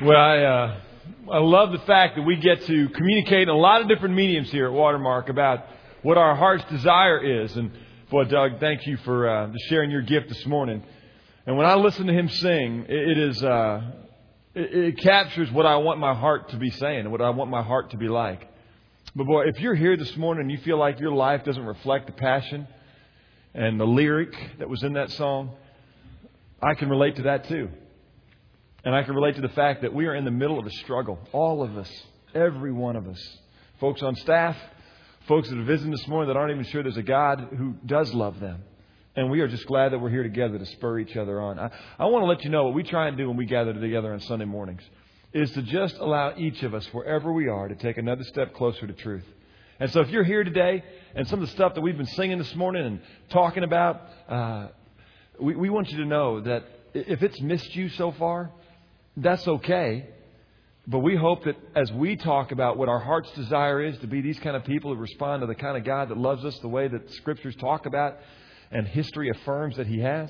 Well, I love the fact that we get to communicate in a lot of different mediums here at Watermark about what our heart's desire is. And boy, Doug, thank you for sharing your gift this morning. And when I listen to him sing, it captures what I want my heart to be saying and what I want my heart to be like. But boy, if you're here this morning and you feel like your life doesn't reflect the passion and the lyric that was in that song, I can relate to that too. And I can relate to the fact that we are in the middle of a struggle. All of us. Every one of us. Folks on staff. Folks that are visiting this morning that aren't even sure there's a God who does love them. And we are just glad that we're here together to spur each other on. I want to let you know what we try and do when we gather together on Sunday mornings is to just allow each of us, wherever we are, to take another step closer to truth. And so if you're here today and some of the stuff that we've been singing this morning and talking about, we want you to know that if it's missed you so far, that's okay. But we hope that as we talk about what our heart's desire is to be these kind of people who respond to the kind of God that loves us the way that Scriptures talk about and history affirms that He has,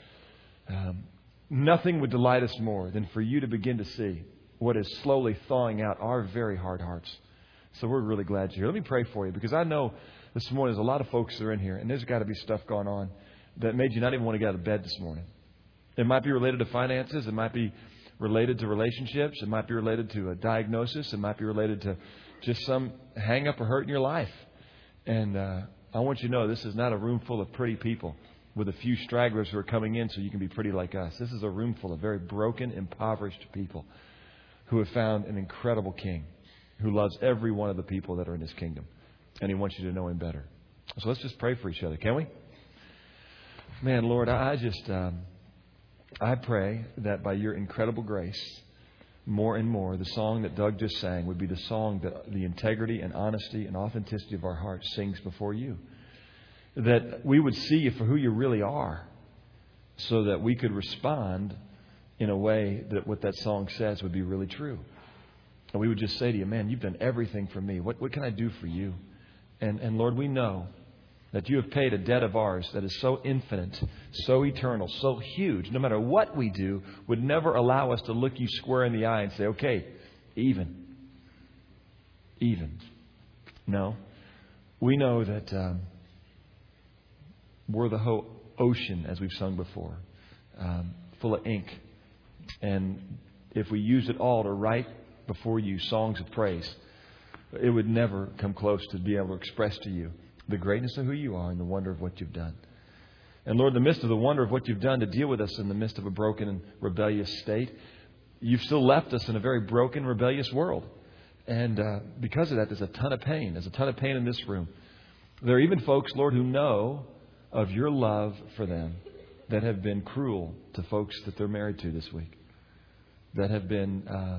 nothing would delight us more than for you to begin to see what is slowly thawing out our very hard hearts. So we're really glad you're here. Let me pray for you, because I know this morning there's a lot of folks that are in here, and there's got to be stuff going on that made you not even want to get out of bed this morning. It might be related to finances. It might be related to relationships. It might be related to a diagnosis. It might be related to just some hang up or hurt in your life. And I want you to know this is not a room full of pretty people with a few stragglers who are coming in so you can be pretty like us. This is a room full of very broken, impoverished people who have found an incredible King who loves every one of the people that are in His kingdom. And He wants you to know Him better. So let's just pray for each other, can we? Man, Lord, I pray that by Your incredible grace, more and more, the song that Doug just sang would be the song that the integrity and honesty and authenticity of our hearts sings before You. That we would see You for who You really are, so that we could respond in a way that what that song says would be really true. And we would just say to You, man, You've done everything for me. What can I do for You? And Lord, we know that You have paid a debt of ours that is so infinite, so eternal, so huge, no matter what we do, would never allow us to look You square in the eye and say, okay, even. No. We know that we're the whole ocean, as we've sung before, full of ink. And if we used it all to write before You songs of praise, it would never come close to be able to express to You the greatness of who You are and the wonder of what You've done. And Lord, in the midst of the wonder of what You've done to deal with us in the midst of a broken and rebellious state, You've still left us in a very broken, rebellious world. And because of that, there's a ton of pain. There's a ton of pain in this room. There are even folks, Lord, who know of Your love for them that have been cruel to folks that they're married to this week, that have been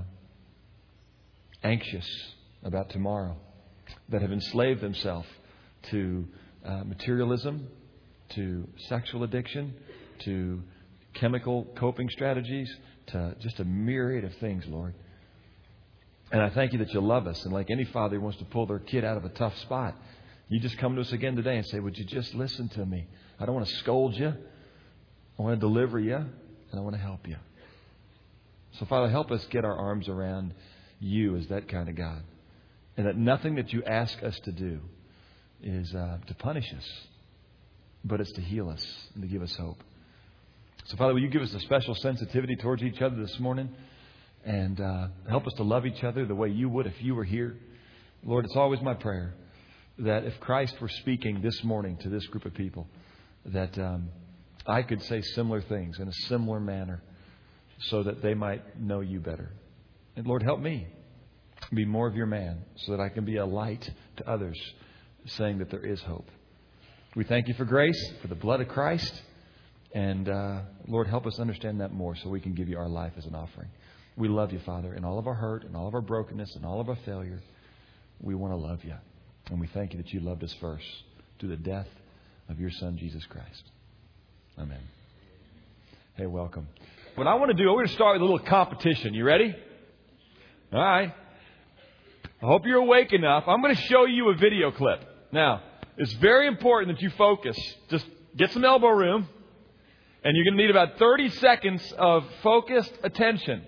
anxious about tomorrow, that have enslaved themselves to materialism, to sexual addiction, to chemical coping strategies, to just a myriad of things, Lord. And I thank You that You love us. And like any father who wants to pull their kid out of a tough spot, You just come to us again today and say, would You just listen to me? I don't want to scold you. I want to deliver you. And I want to help you. So, Father, help us get our arms around You as that kind of God. And that nothing that You ask us to do is to punish us, but it's to heal us and to give us hope. So, Father, will You give us a special sensitivity towards each other this morning and help us to love each other the way You would if You were here. Lord, it's always my prayer that if Christ were speaking this morning to this group of people, that I could say similar things in a similar manner so that they might know You better. And Lord, help me be more of Your man so that I can be a light to others, saying that there is hope. We thank You for grace, for the blood of Christ. And Lord, help us understand that more so we can give You our life as an offering. We love You, Father, in all of our hurt and all of our brokenness and all of our failure. We want to love You. And we thank You that You loved us first through the death of Your Son, Jesus Christ. Amen. Hey, welcome. What I want to do, we're going to start with a little competition. You ready? All right. I hope you're awake enough. I'm going to show you a video clip. Now, it's very important that you focus. Just get some elbow room. And you're going to need about 30 seconds of focused attention.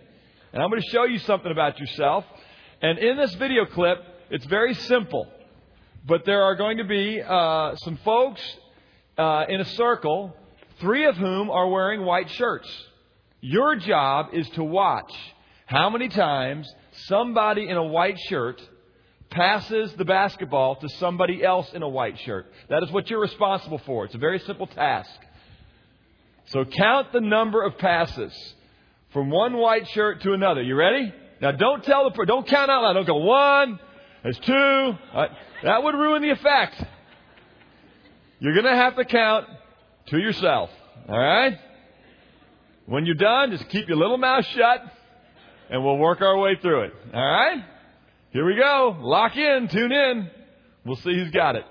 And I'm going to show you something about yourself. And in this video clip, it's very simple. But there are going to be some folks in a circle, 3 of whom are wearing white shirts. Your job is to watch how many times somebody in a white shirt passes the basketball to somebody else in a white shirt. That is what you're responsible for. It's a very simple task. So count the number of passes from one white shirt to another. You ready? Now don't don't count out loud. Don't go 1, there's 2. That would ruin the effect. You're going to have to count to yourself. All right? When you're done, just keep your little mouth shut and we'll work our way through it. All right? Here we go. Lock in. Tune in. We'll see who's got it.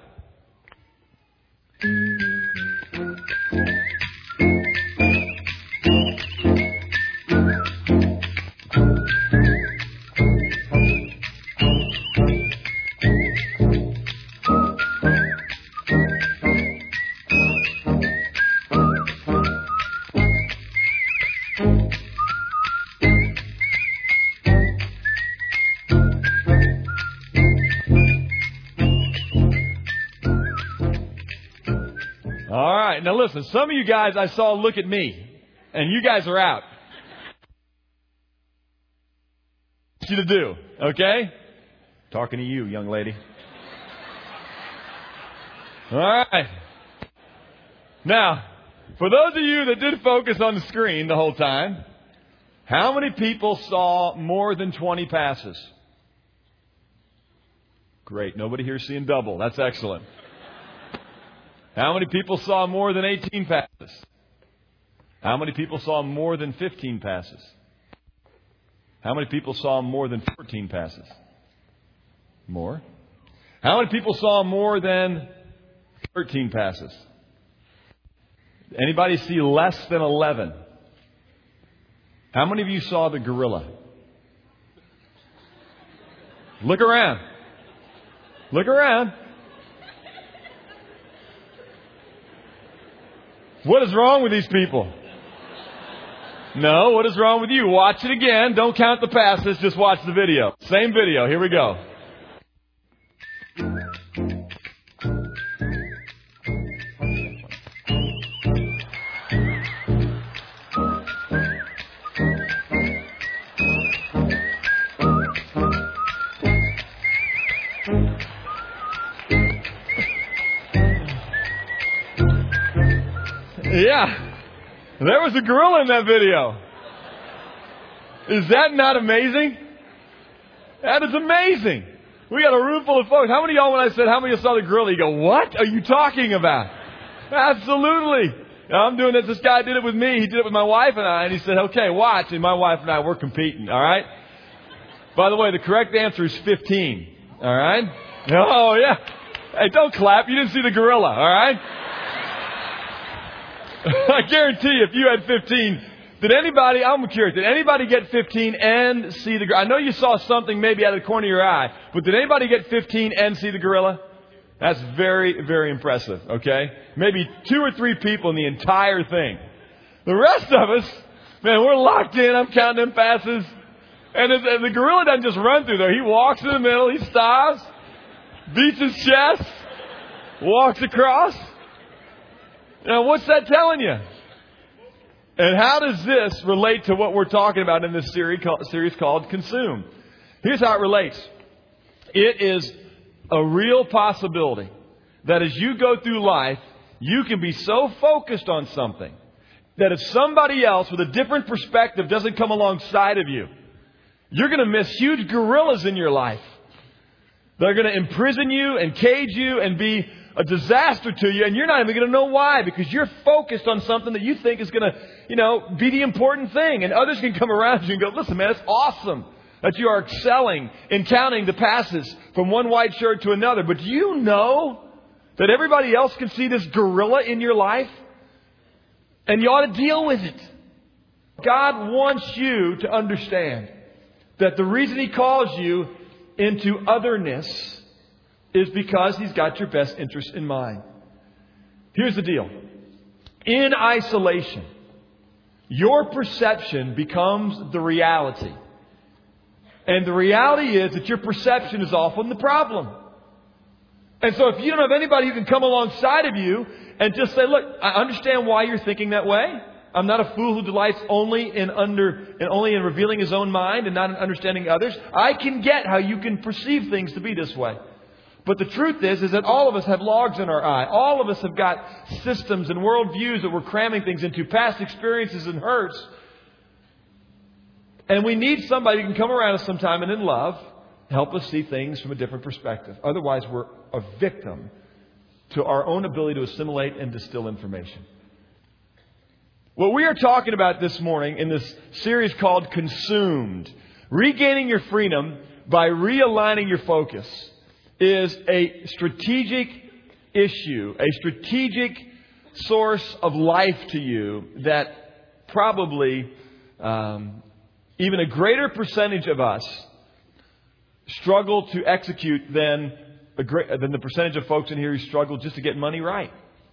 Now listen, some of you guys I saw look at me, and you guys are out. What you to do, okay? Talking to you, young lady. All right. Now, for those of you that did focus on the screen the whole time, how many people saw more than 20 passes? Great. Nobody here seeing double. That's excellent. How many people saw more than 18 passes? How many people saw more than 15 passes? How many people saw more than 14 passes? More. How many people saw more than 13 passes? Anybody see less than 11? How many of you saw the gorilla? Look around. Look around. What is wrong with these people? No, what is wrong with you? Watch it again. Don't count the passes. Just watch the video. Same video. Here we go. Yeah, there was a gorilla in that video. Is that not amazing? That is amazing. We got a room full of folks. How many of y'all, when I said how many of you saw the gorilla, you go, what are you talking about? Absolutely. Now, I'm doing this. This guy did it with me. He did it with my wife and I. And he said, okay, watch. And my wife and I, we're competing. All right. By the way, the correct answer is 15. All right. Oh, yeah. Hey, don't clap. You didn't see the gorilla. All right. I guarantee you, if you had 15, I'm curious, did anybody get 15 and see the gorilla? I know you saw something maybe out of the corner of your eye, but did anybody get 15 and see the gorilla? That's very, very impressive, okay? Maybe 2 or 3 people in the entire thing. The rest of us, man, we're locked in. I'm counting them passes. And the gorilla doesn't just run through there. He walks in the middle, he stops, beats his chest, walks across. Now, what's that telling you? And how does this relate to what we're talking about in this series called Consume? Here's how it relates. It is a real possibility that as you go through life, you can be so focused on something that if somebody else with a different perspective doesn't come alongside of you, you're going to miss huge gorillas in your life. They're going to imprison you and cage you and be a disaster to you, and you're not even going to know why, because you're focused on something that you think is going to, be the important thing. And others can come around you and go, listen, man, it's awesome that you are excelling in counting the passes from one white shirt to another. But do you know that everybody else can see this gorilla in your life? And you ought to deal with it. God wants you to understand that the reason He calls you into otherness is because He's got your best interest in mind. Here's the deal. In isolation, your perception becomes the reality. And the reality is that your perception is often the problem. And so if you don't have anybody who can come alongside of you and just say, look, I understand why you're thinking that way. I'm not a fool who delights only in revealing his own mind and not in understanding others. I can get how you can perceive things to be this way. But the truth is that all of us have logs in our eye. All of us have got systems and worldviews that we're cramming things into, past experiences and hurts. And we need somebody who can come around us sometime and in love help us see things from a different perspective. Otherwise, we're a victim to our own ability to assimilate and distill information. What we are talking about this morning in this series called Consumed, regaining your freedom by realigning your focus, is a strategic issue, a strategic source of life to you that probably even a greater percentage of us struggle to execute than the percentage of folks in here who struggle just to get money right.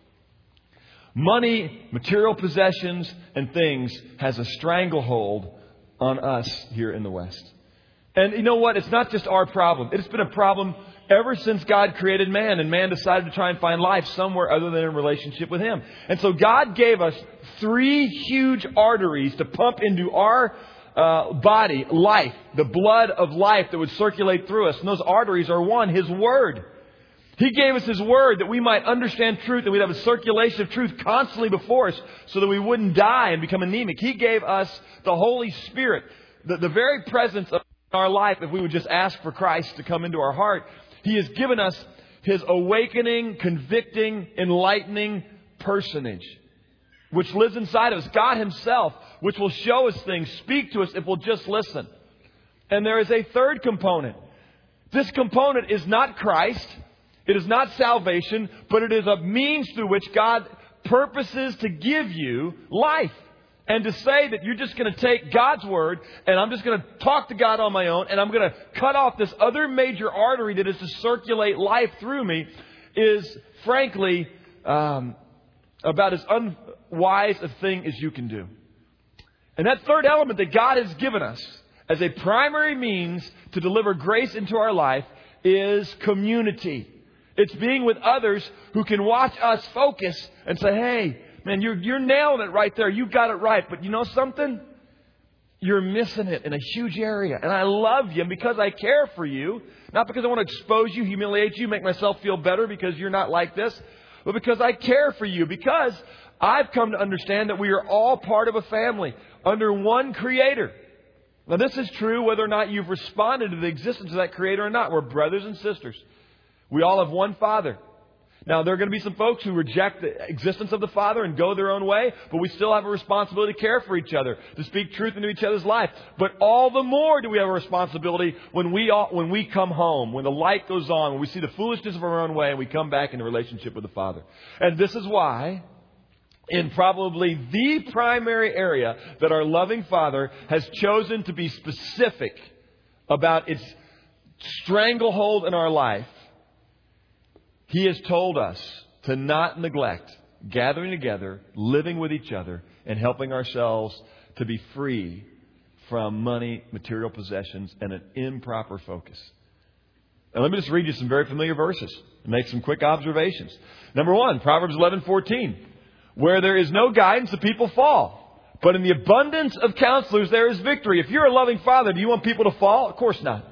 Money, material possessions, and things has a stranglehold on us here in the West. And you know what? It's not just our problem. It's been a problem ever since God created man, and man decided to try and find life somewhere other than in relationship with Him. And so God gave us 3 huge arteries to pump into our body, life, the blood of life that would circulate through us. And those arteries are one, His Word. He gave us His Word that we might understand truth, and we'd have a circulation of truth constantly before us so that we wouldn't die and become anemic. He gave us the Holy Spirit, the very presence of our life if we would just ask for Christ to come into our heart. He has given us His awakening, convicting, enlightening personage, which lives inside of us. God Himself, which will show us things, speak to us if we'll just listen. And there is a third component. This component is not Christ. It is not salvation, but it is a means through which God purposes to give you life. And to say that you're just going to take God's Word and I'm just going to talk to God on my own and I'm going to cut off this other major artery that is to circulate life through me is, frankly, about as unwise a thing as you can do. And that third element that God has given us as a primary means to deliver grace into our life is community. It's being with others who can watch us focus and say, hey, man, you're nailing it right there. You got it right. But you know something? You're missing it in a huge area. And I love you because I care for you. Not because I want to expose you, humiliate you, make myself feel better because you're not like this. But because I care for you. Because I've come to understand that we are all part of a family under one Creator. Now, this is true whether or not you've responded to the existence of that Creator or not. We're brothers and sisters. We all have one Father. Now, there are going to be some folks who reject the existence of the Father and go their own way, but we still have a responsibility to care for each other, to speak truth into each other's life. But all the more do we have a responsibility when we come home, when the light goes on, when we see the foolishness of our own way and we come back into relationship with the Father. And this is why, in probably the primary area that our loving Father has chosen to be specific about its stranglehold in our life, He has told us to not neglect gathering together, living with each other, and helping ourselves to be free from money, material possessions, and an improper focus. Now, let me just read you some very familiar verses and make some quick observations. Number 1, Proverbs 11:14. Where there is no guidance, the people fall. But in the abundance of counselors, there is victory. If you're a loving Father, do you want people to fall? Of course not.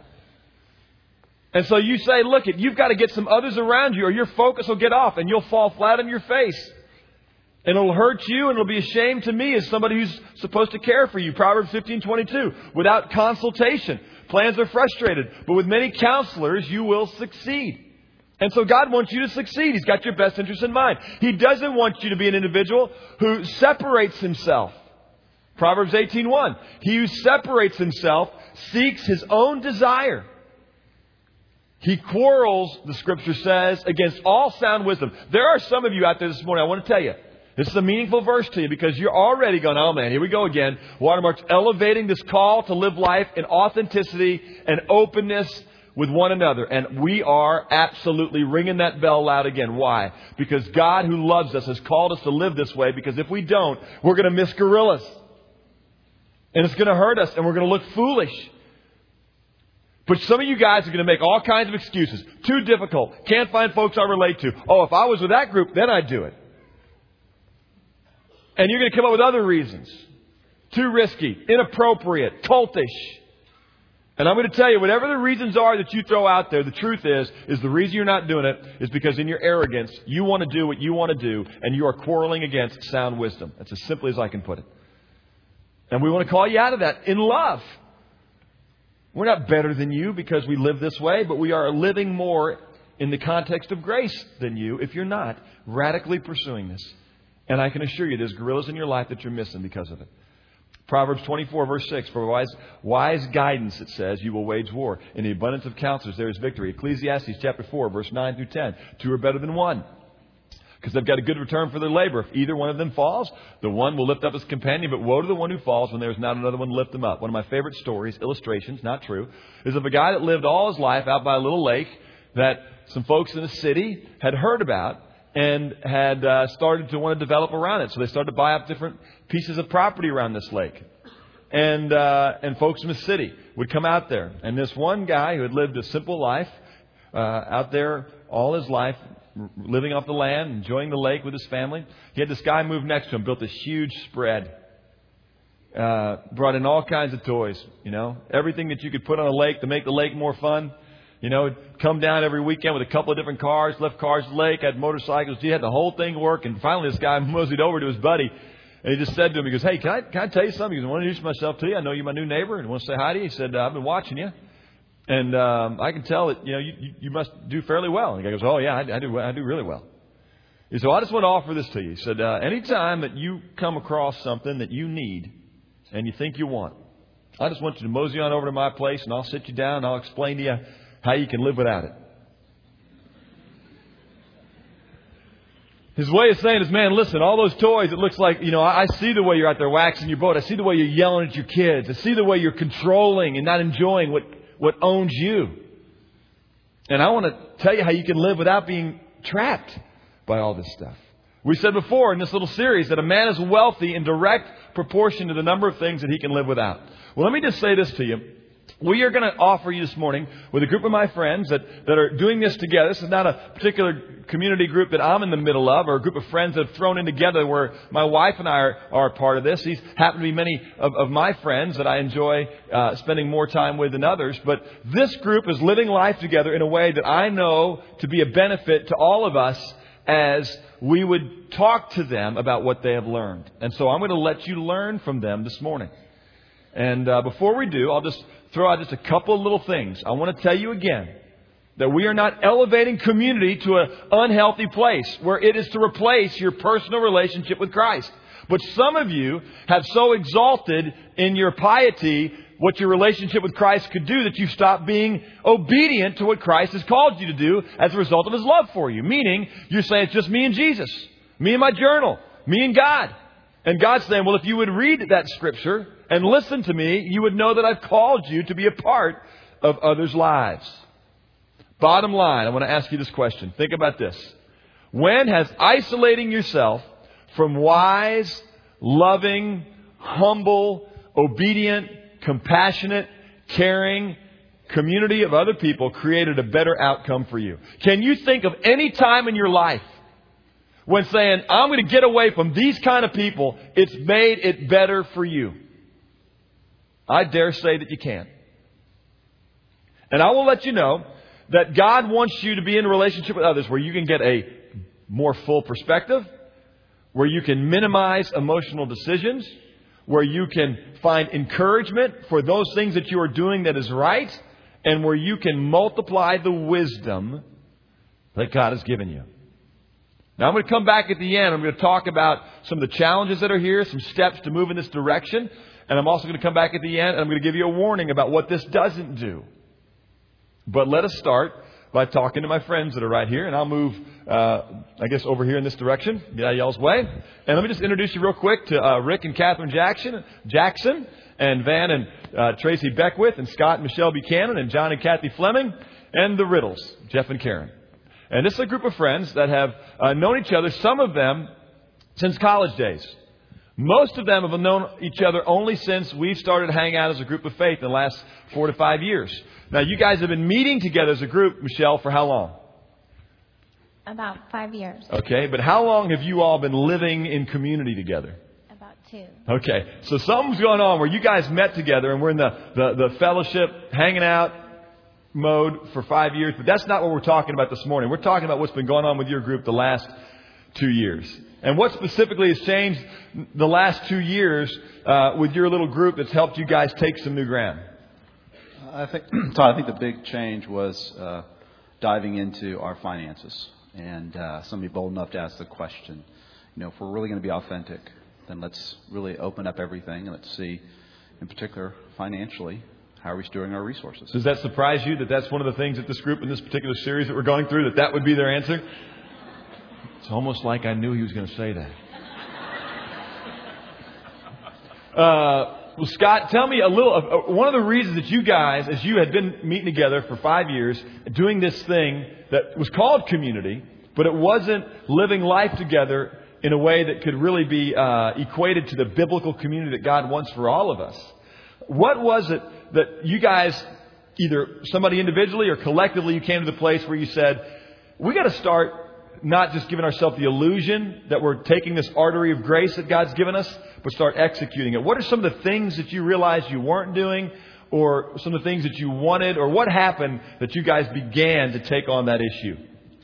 And so you say, look, you've got to get some others around you or your focus will get off and you'll fall flat on your face. And it'll hurt you and it'll be a shame to me as somebody who's supposed to care for you. Proverbs 15:22. Without consultation, plans are frustrated. But with many counselors, you will succeed. And so God wants you to succeed. He's got your best interest in mind. He doesn't want you to be an individual who separates himself. Proverbs 18:1. He who separates himself seeks his own desire. He quarrels, the Scripture says, against all sound wisdom. There are some of you out there this morning, I want to tell you, this is a meaningful verse to you because you're already going, oh man, here we go again. Watermark's elevating this call to live life in authenticity and openness with one another. And we are absolutely ringing that bell loud again. Why? Because God who loves us has called us to live this way, because if we don't, we're going to miss gorillas. And it's going to hurt us and we're going to look foolish. But some of you guys are going to make all kinds of excuses. Too difficult. Can't find folks I relate to. Oh, if I was with that group, then I'd do it. And you're going to come up with other reasons. Too risky, inappropriate, cultish. And I'm going to tell you, whatever the reasons are that you throw out there, the truth is the reason you're not doing it is because in your arrogance, you want to do what you want to do, and you are quarreling against sound wisdom. That's as simply as I can put it. And we want to call you out of that in love. We're not better than you because we live this way, but we are living more in the context of grace than you if you're not radically pursuing this. And I can assure you there's gorillas in your life that you're missing because of it. Proverbs 24, verse 6, for wise guidance, it says, you will wage war. In the abundance of counselors, there is victory. Ecclesiastes chapter 4, verse 9 through 10. Two are better than one, because they've got a good return for their labor. If either one of them falls, the one will lift up his companion, but woe to the one who falls when there is not another one to lift him up. One of my favorite stories, illustrations, not true, is of a guy that lived all his life out by a little lake that some folks in the city had heard about and had started to want to develop around it. So they started to buy up different pieces of property around this lake. And folks in the city would come out there. And this one guy who had lived a simple life out there all his life, living off the land, enjoying the lake with his family, he had this guy move next to him, built this huge spread. Brought in all kinds of toys, everything that you could put on a lake to make the lake more fun. Come down every weekend with a couple of different cars, left cars at the lake, had motorcycles. He had the whole thing work. And finally, this guy moseyed over to his buddy. And he just said to him, he goes, hey, can I tell you something? He goes, I want to introduce myself to you. I know you're my new neighbor and I want to say hi to you. He said, I've been watching you. And I can tell that, you must do fairly well. And the guy goes, oh, yeah, I do really well. He said, well, I just want to offer this to you. He said, anytime that you come across something that you need and you think you want, I just want you to mosey on over to my place and I'll sit you down and I'll explain to you how you can live without it. His way of saying is, man, listen, all those toys, it looks like, I see the way you're out there waxing your boat. I see the way you're yelling at your kids. I see the way you're controlling and not enjoying what owns you. And I want to tell you how you can live without being trapped by all this stuff. We said before in this little series that a man is wealthy in direct proportion to the number of things that he can live without. Well, let me just say this to you. We are going to offer you this morning with a group of my friends that are doing this together. This is not a particular community group that I'm in the middle of or a group of friends that have thrown in together where my wife and I are a part of this. These happen to be many of my friends that I enjoy spending more time with than others. But this group is living life together in a way that I know to be a benefit to all of us as we would talk to them about what they have learned. And so I'm going to let you learn from them this morning. And before we do, I'll just throw out just a couple of little things. I want to tell you again that we are not elevating community to an unhealthy place where it is to replace your personal relationship with Christ. But some of you have so exalted in your piety what your relationship with Christ could do that you stop being obedient to what Christ has called you to do as a result of His love for you. Meaning, you're saying it's just me and Jesus, me and my journal, me and God. And God's saying, well, if you would read that scripture and listen to me, you would know that I've called you to be a part of others' lives. Bottom line, I want to ask you this question. Think about this. When has isolating yourself from wise, loving, humble, obedient, compassionate, caring community of other people created a better outcome for you? Can you think of any time in your life when saying, I'm going to get away from these kind of people, it's made it better for you? I dare say that you can. And I will let you know that God wants you to be in a relationship with others where you can get a more full perspective, where you can minimize emotional decisions, where you can find encouragement for those things that you are doing that is right, and where you can multiply the wisdom that God has given you. Now, I'm going to come back at the end. I'm going to talk about some of the challenges that are here, some steps to move in this direction. And I'm also going to come back at the end and I'm going to give you a warning about what this doesn't do. But let us start by talking to my friends that are right here. And I'll move, over here in this direction, get out of y'all's way. And let me just introduce you real quick to Rick and Catherine Jackson, and Van and Tracy Beckwith, and Scott and Michelle Buchanan, and John and Kathy Fleming, and the Riddles, Jeff and Karen. And this is a group of friends that have known each other, some of them since college days. Most of them have known each other only since we've started hanging out as a group of faith in the last 4 to 5 years. Now, you guys have been meeting together as a group, Michelle, for how long? About 5 years. Okay, but how long have you all been living in community together? About 2. Okay, so something's going on where you guys met together and we're in the fellowship, hanging out mode for 5 years. But that's not what we're talking about this morning. We're talking about what's been going on with your group the last 2 years. And what specifically has changed the last 2 years with your little group that's helped you guys take some new ground? I think the big change was diving into our finances. And somebody bold enough to ask the question, if we're really going to be authentic, then let's really open up everything and let's see, in particular, financially, how are we stewarding our resources. Does that surprise you that that's one of the things that this group in this particular series that we're going through, that would be their answer? It's almost like I knew he was going to say that. Well, Scott, tell me a little. One of the reasons that you guys, as you had been meeting together for 5 years, doing this thing that was called community, but it wasn't living life together in a way that could really be equated to the biblical community that God wants for all of us. What was it that you guys, either somebody individually or collectively, you came to the place where you said, we got to start not just giving ourselves the illusion that we're taking this artery of grace that God's given us, but start executing it? What are some of the things that you realized you weren't doing, or some of the things that you wanted, or what happened that you guys began to take on that issue?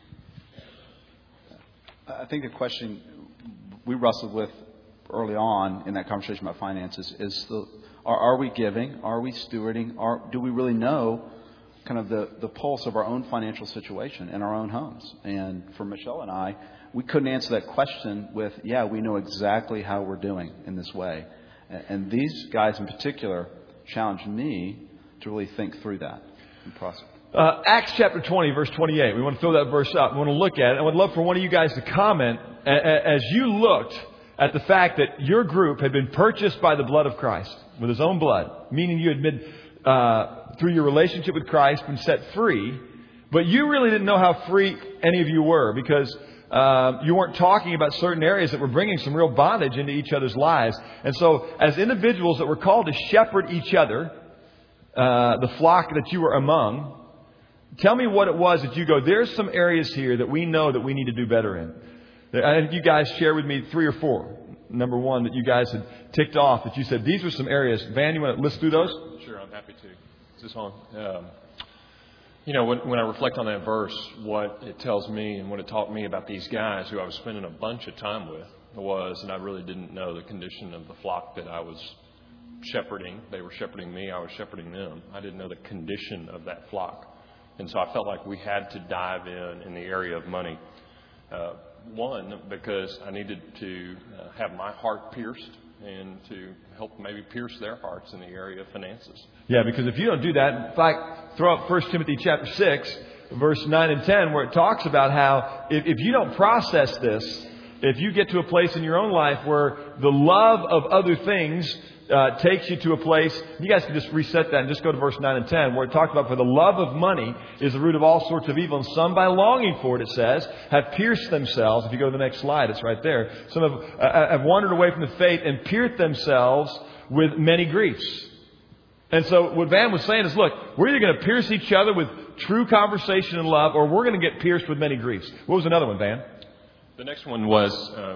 I think the question we wrestled with early on in that conversation about finances is are we giving? Are we stewarding? Do we really know kind of the pulse of our own financial situation in our own homes? And for Michelle and I, we couldn't answer that question with, we know exactly how we're doing in this way. And these guys in particular challenged me to really think through that and process. Acts chapter 20, verse 28. We want to throw that verse up. We want to look at it. I would love for one of you guys to comment as you looked at the fact that your group had been purchased by the blood of Christ, with His own blood, meaning you had been, through your relationship with Christ, been set free, but you really didn't know how free any of you were, because you weren't talking about certain areas that were bringing some real bondage into each other's lives. And so, as individuals that were called to shepherd each other, the flock that you were among, tell me what it was that you go, there's some areas here that we know that we need to do better in. I think you guys share with me 3 or 4. Number one, that you guys had ticked off, that you said, these are some areas. Van, you want to list through those? Sure, I'm happy to. Is this on? When I reflect on that verse, what it tells me and what it taught me about these guys who I was spending a bunch of time with was, and I really didn't know the condition of the flock that I was shepherding. They were shepherding me, I was shepherding them. I didn't know the condition of that flock. And so I felt like we had to dive in the area of money. One, because I needed to have my heart pierced and to help maybe pierce their hearts in the area of finances. Yeah, because if you don't do that, in fact, throw up 1 Timothy chapter 6, verse 9 and 10, where it talks about how if you don't process this, if you get to a place in your own life where the love of other things takes you to a place, you guys can just reset that and just go to verse 9 and 10, where it talks about, for the love of money is the root of all sorts of evil, and some by longing for it, it says, have pierced themselves. If you go to the next slide, it's right there. Some have wandered away from the faith and pierced themselves with many griefs. And so what Van was saying is, look, we're either going to pierce each other with true conversation and love, or we're going to get pierced with many griefs. What was another one, Van? The next one was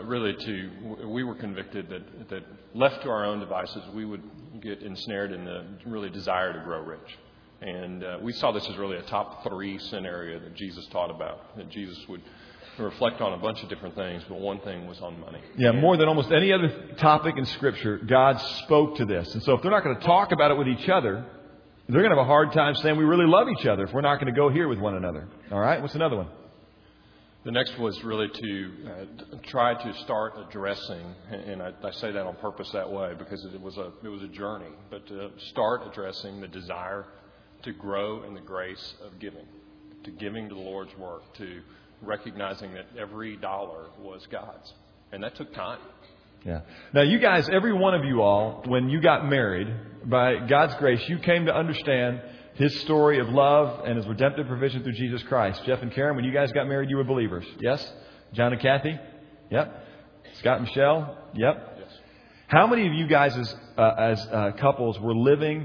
we were convicted that left to our own devices, we would get ensnared in the really desire to grow rich. And we saw this as really a top 3 scenario that Jesus taught about, that Jesus would reflect on a bunch of different things, but one thing was on money. Yeah, more than almost any other topic in Scripture, God spoke to this. And so if they're not going to talk about it with each other, they're going to have a hard time saying we really love each other if we're not going to go here with one another. All right, what's another one? The next was really to try to start addressing, and I say that on purpose that way because it was a journey, but to start addressing the desire to grow in the grace of giving to the Lord's work, to recognizing that every dollar was God's. And that took time. Yeah. Now, you guys, every one of you all, when you got married, by God's grace, you came to understand His story of love and His redemptive provision through Jesus Christ. Jeff and Karen, when you guys got married, you were believers. Yes? John and Kathy? Yep. Scott and Michelle? Yep. Yes. How many of you guys as couples were living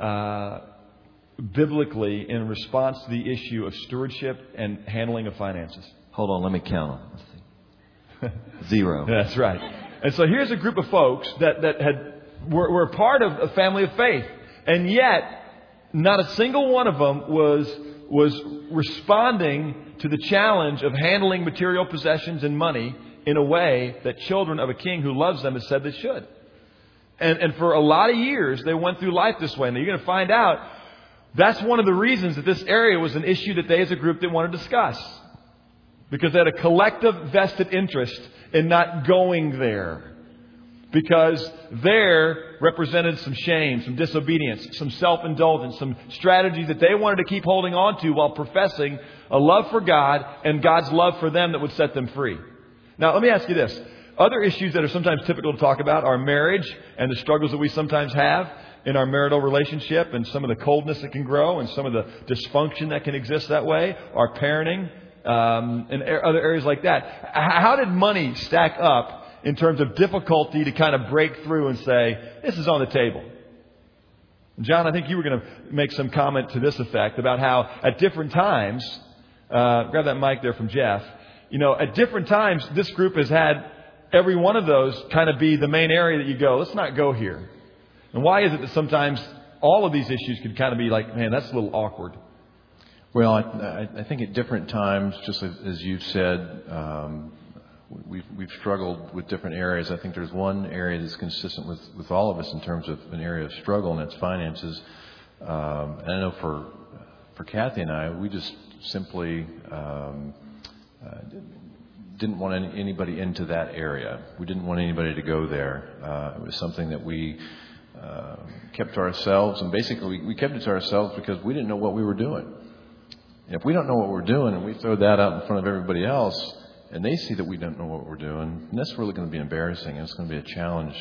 biblically in response to the issue of stewardship and handling of finances? Hold on, let me count them. Let's see. 0. That's right. And so here's a group of folks that were a part of a family of faith. And yet, not a single one of them was responding to the challenge of handling material possessions and money in a way that children of a king who loves them has said they should. And for a lot of years, they went through life this way. And you're going to find out that's one of the reasons that this area was an issue that they as a group didn't want to discuss. Because they had a collective vested interest in not going there. Because there represented some shame, some disobedience, some self-indulgence, some strategies that they wanted to keep holding on to while professing a love for God and God's love for them that would set them free. Now, let me ask you this. Other issues that are sometimes typical to talk about are marriage and the struggles that we sometimes have in our marital relationship and some of the coldness that can grow and some of the dysfunction that can exist that way, our parenting, and other areas like that. How did money stack up in terms of difficulty to kind of break through and say, this is on the table? John, I think you were going to make some comment to this effect about how at different times, grab that mic there from Jeff, at different times this group has had every one of those kind of be the main area that you go, let's not go here. And why is it that sometimes all of these issues could kind of be like, man, that's a little awkward? Well, I think at different times, just as you've said, we've struggled with different areas. I think there's one area that's consistent with all of us in terms of an area of struggle, and that's finances. And I know for Kathy and I, we just simply didn't want anybody into that area. We didn't want anybody to go there. It was something that we kept to ourselves, and basically we kept it to ourselves because we didn't know what we were doing. And if we don't know what we're doing and we throw that out in front of everybody else and they see that we don't know what we're doing, then that's really going to be embarrassing, and it's going to be a challenge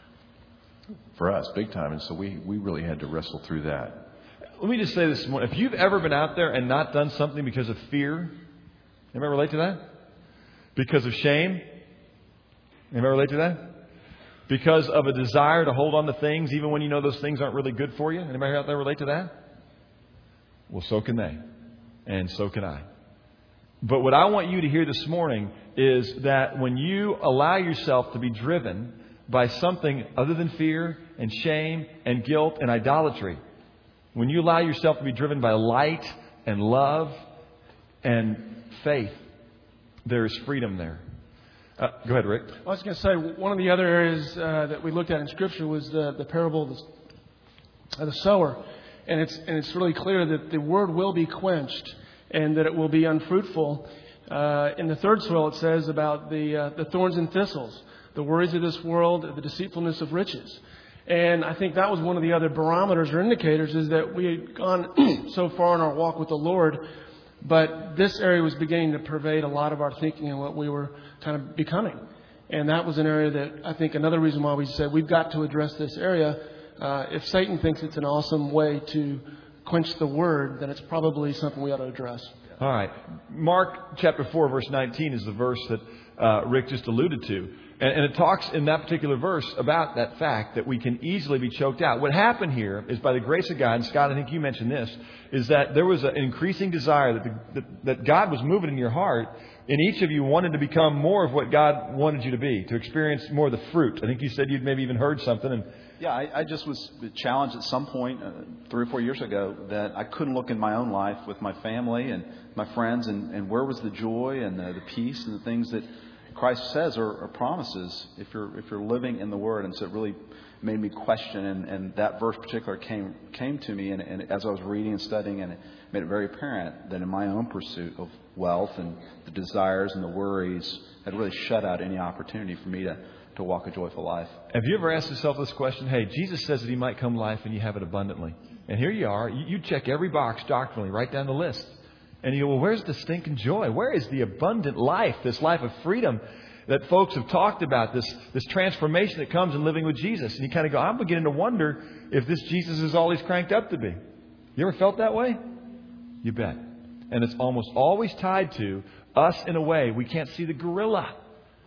for us big time. And so we really had to wrestle through that. Let me just say this morning, if you've ever been out there and not done something because of fear, anybody relate to that? Because of shame? Anybody relate to that? Because of a desire to hold on to things even when you know those things aren't really good for you? Anybody out there relate to that? Well, so can they. And so can I. But what I want you to hear this morning is that when you allow yourself to be driven by something other than fear and shame and guilt and idolatry, when you allow yourself to be driven by light and love and faith, there is freedom there. Go ahead, Rick. I was going to say, one of the other areas that we looked at in Scripture was the parable of the sower. And it's really clear that the word will be quenched and that it will be unfruitful. In the third soil, it says about the thorns and thistles, the worries of this world, the deceitfulness of riches. And I think that was one of the other barometers or indicators, is that we had gone so far in our walk with the Lord, but this area was beginning to pervade a lot of our thinking and what we were kind of becoming. And that was an area that I think another reason why we said we've got to address this area. If Satan thinks it's an awesome way to quench the word, then it's probably something we ought to address. All right. Mark chapter 4, verse 19 is the verse that Rick just alluded to. And it talks in that particular verse about that fact that we can easily be choked out. What happened here is, by the grace of God, and Scott, I think you mentioned this, is that there was an increasing desire that God was moving in your heart, and each of you wanted to become more of what God wanted you to be, to experience more of the fruit. I think you said you'd maybe even heard something. And yeah, I just was challenged at some point 3 or 4 years ago that I couldn't look in my own life with my family and my friends and where was the joy and the peace and the things that Christ says or promises if you're living in the Word. And so it really made me question, and that verse particular came to me, and as I was reading and studying, and it made it very apparent that in my own pursuit of wealth and the desires and the worries had really shut out any opportunity for me to walk a joyful life. Have you ever asked yourself this question? Hey, Jesus says that He might come life and you have it abundantly. And here you are. You check every box doctrinally, right down the list. And you go, well, where's the stinking joy? Where is the abundant life, this life of freedom that folks have talked about, this transformation that comes in living with Jesus? And you kind of go, I'm beginning to wonder if this Jesus is all He's cranked up to be. You ever felt that way? You bet. And it's almost always tied to us in a way we can't see the gorilla.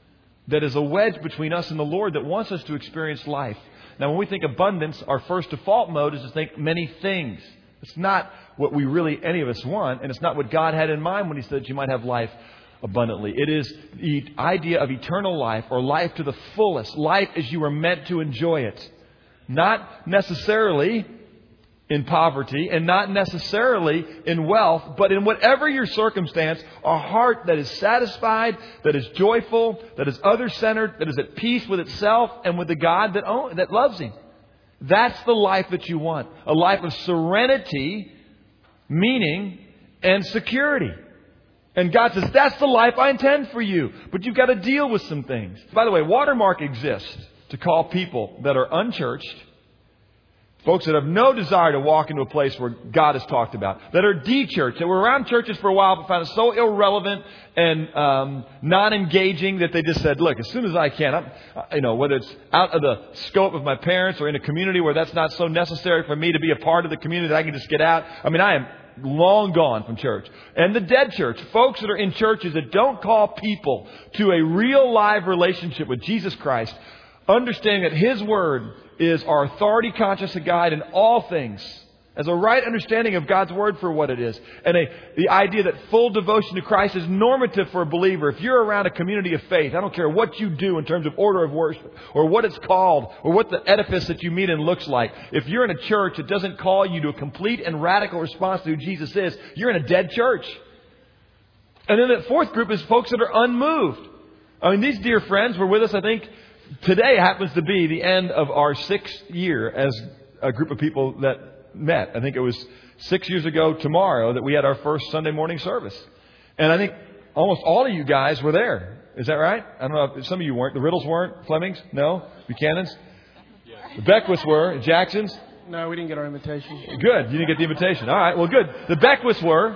that is a wedge between us and the Lord that wants us to experience life. Now, when we think abundance, our first default mode is to think many things. It's not what we really, any of us want, and it's not what God had in mind when He said you might have life abundantly. It is the idea of eternal life, or life to the fullest, life as you were meant to enjoy it. Not necessarily in poverty and not necessarily in wealth, but in whatever your circumstance, a heart that is satisfied, that is joyful, that is other-centered, that is at peace with itself and with the God that loves Him. That's the life that you want. A life of serenity, meaning, and security. And God says, that's the life I intend for you. But you've got to deal with some things. By the way, Watermark exists to call people that are unchurched, folks that have no desire to walk into a place where God is talked about, that are de-churched, that were around churches for a while but found it so irrelevant and non-engaging that they just said, look, as soon as I can, whether it's out of the scope of my parents or in a community where that's not so necessary for me to be a part of the community that I can just get out. I am long gone from church. And the dead church, folks that are in churches that don't call people to a real live relationship with Jesus Christ, understanding that His Word is our authority, conscious, and guide in all things, as a right understanding of God's Word for what it is. And the idea that full devotion to Christ is normative for a believer. If you're around a community of faith, I don't care what you do in terms of order of worship, or what it's called, or what the edifice that you meet in looks like. If you're in a church that doesn't call you to a complete and radical response to who Jesus is, you're in a dead church. And then the fourth group is folks that are unmoved. These dear friends were with us, I think, today happens to be the end of our 6th year as a group of people that met. I think it was 6 years ago tomorrow that we had our first Sunday morning service. And I think almost all of you guys were there. Is that right? I don't know if some of you weren't. The Riddles weren't? Flemings? No? Buchanans? The Beckwiths were? Jacksons? No, we didn't get our invitation. Good. You didn't get the invitation. All right. Well, good. The Beckwiths were.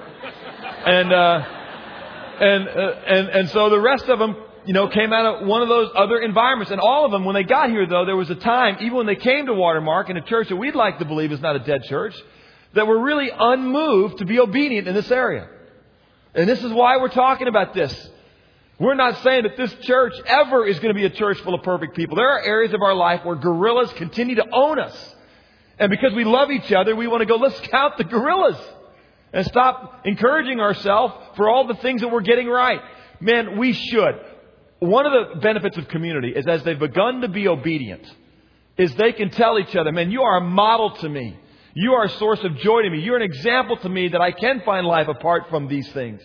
And so the rest of them, came out of one of those other environments. And all of them, when they got here, though, there was a time, even when they came to Watermark, in a church that we'd like to believe is not a dead church, that were really unmoved to be obedient in this area. And this is why we're talking about this. We're not saying that this church ever is going to be a church full of perfect people. There are areas of our life where gorillas continue to own us. And because we love each other, we want to go, let's count the gorillas. And stop encouraging ourselves for all the things that we're getting right. Man, we should. One of the benefits of community is as they've begun to be obedient, is they can tell each other, man, you are a model to me. You are a source of joy to me. You're an example to me that I can find life apart from these things.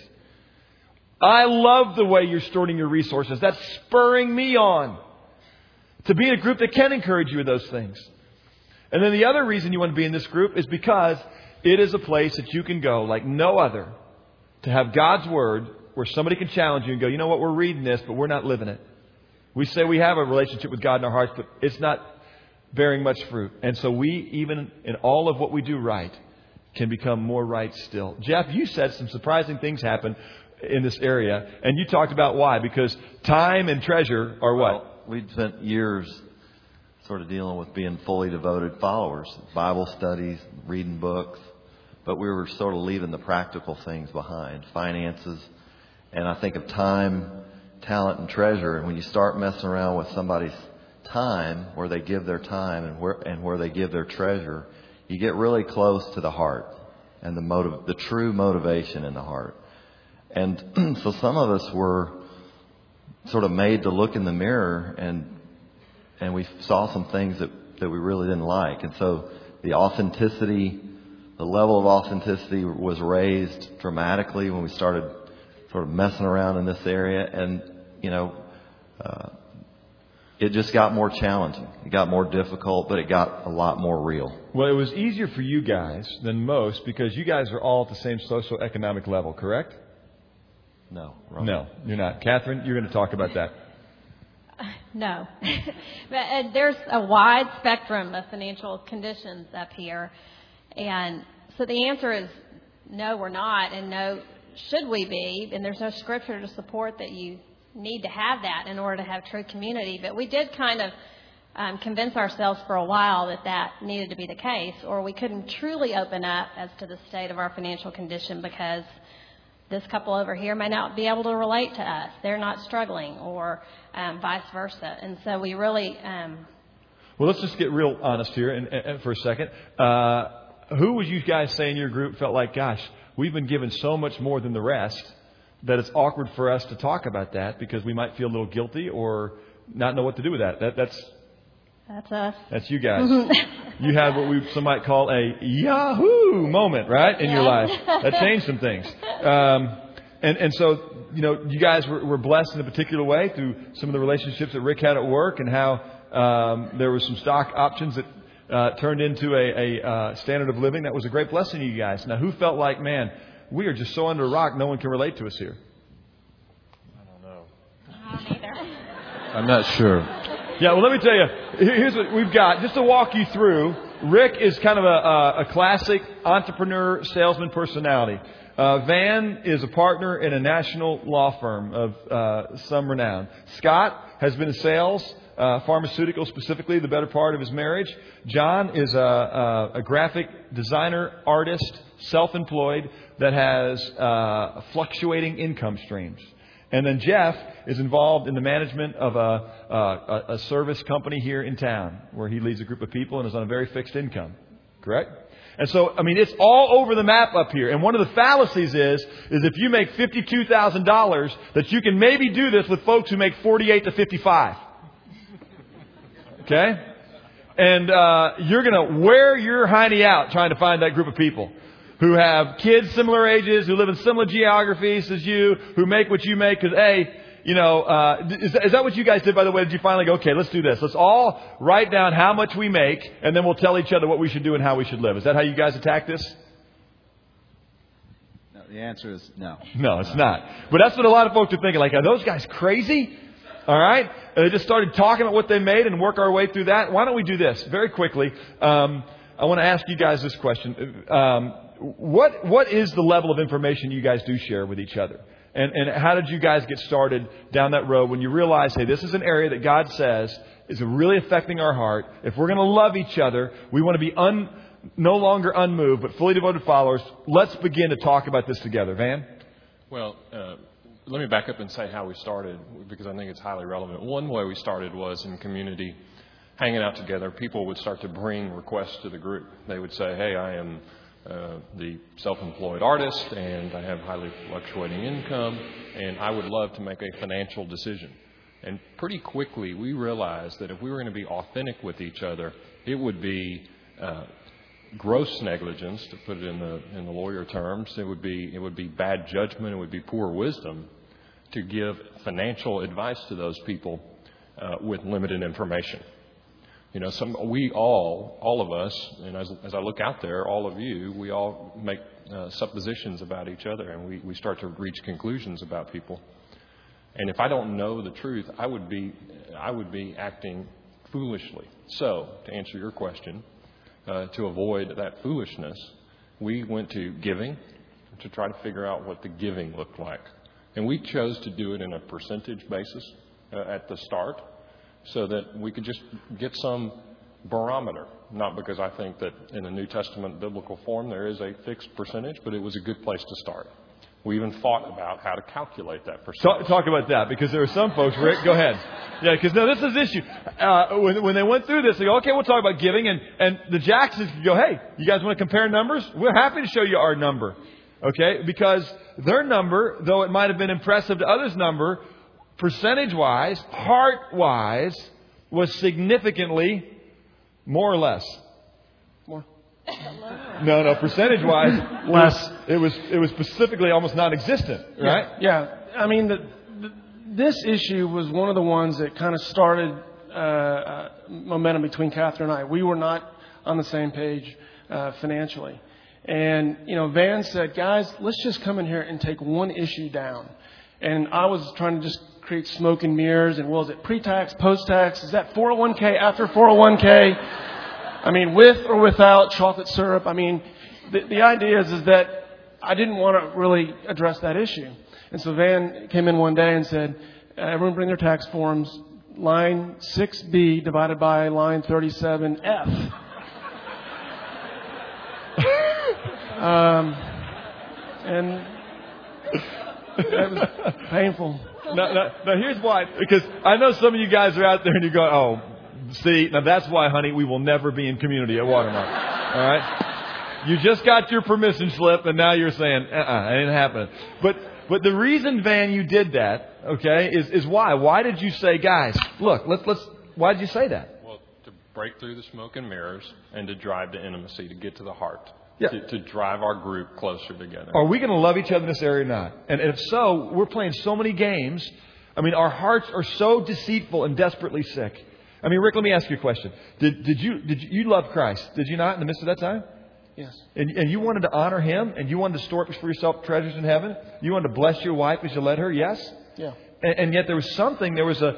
I love the way you're stewarding your resources. That's spurring me on to be in a group that can encourage you with those things. And then the other reason you want to be in this group is because it is a place that you can go like no other to have God's Word where somebody can challenge you and go, you know what, we're reading this, but we're not living it. We say we have a relationship with God in our hearts, but it's not bearing much fruit. And so we, even in all of what we do right, can become more right still. Jeff, you said some surprising things happen in this area, and you talked about why. Because time and treasure are what? Well, we'd spent years sort of dealing with being fully devoted followers, Bible studies, reading books, but we were sort of leaving the practical things behind, finances. And I think of time, talent, and treasure. And when you start messing around with somebody's time, where they give their time and where they give their treasure, you get really close to the heart and the true motivation in the heart. And so some of us were sort of made to look in the mirror and we saw some things that we really didn't like. And so the level of authenticity was raised dramatically when we started sort of messing around in this area. And, it just got more challenging. It got more difficult, but it got a lot more real. Well, it was easier for you guys than most because you guys are all at the same socioeconomic level, correct? No. Wrong. No, you're not. Catherine, you're going to talk about that. No. But there's a wide spectrum of financial conditions up here. And so the answer is no, we're not. And no, should we be? And there's no scripture to support that you need to have that in order to have true community. But we did kind of convince ourselves for a while that needed to be the case, or we couldn't truly open up as to the state of our financial condition because this couple over here may not be able to relate to us. They're not struggling, or vice versa. And so we really... Well, let's just get real honest here and for a second. Who would you guys say in your group felt like, gosh, we've been given so much more than the rest that it's awkward for us to talk about that because we might feel a little guilty or not know what to do with that? That's us. That's you guys. You had what some might call a Yahoo moment, right, in your life. That changed some things. And so, you guys were blessed in a particular way through some of the relationships that Rick had at work and how there were some stock options that turned into a standard of living. That was a great blessing to you guys. Now, who felt like, man, we are just so under a rock, no one can relate to us here? I don't know. I don't either. I'm not sure. Yeah, well, let me tell you, here's what we've got. Just to walk you through, Rick is kind of a classic entrepreneur, salesman personality. Van is a partner in a national law firm of some renown. Scott has been in sales, pharmaceutical specifically, the better part of his marriage. John is a graphic designer, artist, self-employed that has fluctuating income streams. And then Jeff is involved in the management of a service company here in town where he leads a group of people and is on a very fixed income. Correct? And so, it's all over the map up here. And one of the fallacies is if you make $52,000 that you can maybe do this with folks who make 48 to 55. Okay? And you're going to wear your hiney out trying to find that group of people who have kids similar ages, who live in similar geographies as you, who make what you make. Because, is that what you guys did, by the way? Did you finally go, okay, let's do this. Let's all write down how much we make, and then we'll tell each other what we should do and how we should live. Is that how you guys attack this? No, the answer is no. No, it's not. But that's what a lot of folks are thinking. Like, are those guys crazy? All right? And they just started talking about what they made and work our way through that. Why don't we do this very quickly? I want to ask you guys this question. What is the level of information you guys do share with each other? And how did you guys get started down that road when you realized, hey, this is an area that God says is really affecting our heart. If we're going to love each other, we want to be no longer unmoved, but fully devoted followers. Let's begin to talk about this together. Van? Well, let me back up and say how we started, because I think it's highly relevant. One way we started was in community, hanging out together. People would start to bring requests to the group. They would say, hey, I am the self-employed artist, and I have highly fluctuating income, and I would love to make a financial decision. And pretty quickly, we realized that if we were going to be authentic with each other, it would be gross negligence, to put it in the lawyer terms. It would be bad judgment. It would be poor wisdom to give financial advice to those people with limited information. All of us, and as I look out there, all of you, we all make suppositions about each other, and we start to reach conclusions about people. And if I don't know the truth, I would be acting foolishly. So, to answer your question, to avoid that foolishness, we went to giving to try to figure out what the giving looked like. And we chose to do it in a percentage basis at the start, so that we could just get some barometer. Not because I think that in the New Testament biblical form there is a fixed percentage, but it was a good place to start. We even thought about how to calculate that percentage. Talk about that, because there are some folks, Rick, go ahead. Yeah, because this is the issue. When they went through this, they go, okay, we'll talk about giving. And the Jacksons go, hey, you guys want to compare numbers? We're happy to show you our number. Okay? Because their number, though it might have been impressive to others' number, percentage-wise, heart-wise, was significantly more or less? More. No, percentage-wise, less. It was specifically almost non-existent, right? Yeah. This issue was one of the ones that kind of started momentum between Catherine and I. We were not on the same page financially. And, Van said, guys, let's just come in here and take one issue down. And I was trying to just create smoke and mirrors. And, well, is it pre-tax, post-tax? Is that 401k, after 401k? With or without chocolate syrup? The idea is that I didn't want to really address that issue. And so Van came in one day and said, everyone bring their tax forms, line 6B divided by line 37F. That was painful. Now, here's why. Because I know some of you guys are out there and you go, oh, see, now that's why, honey, we will never be in community at Watermark. All right? You just got your permission slip and now you're saying, it ain't happening. But the reason, Van, you did that, okay, is why? Why did you say, guys, look, why did you say that? Well, to break through the smoke and mirrors and to drive to intimacy, to get to the heart. Yeah. To drive our group closer together. Are we going to love each other in this area or not? And if so, we're playing so many games. I mean, our hearts are so deceitful and desperately sick. I mean, Rick, let me ask you a question. Did you love Christ? Did you not in the midst of that time? Yes. And you wanted to honor Him, and you wanted to store up for yourself treasures in heaven. You wanted to bless your wife as you led her. Yes. Yeah. And yet there was something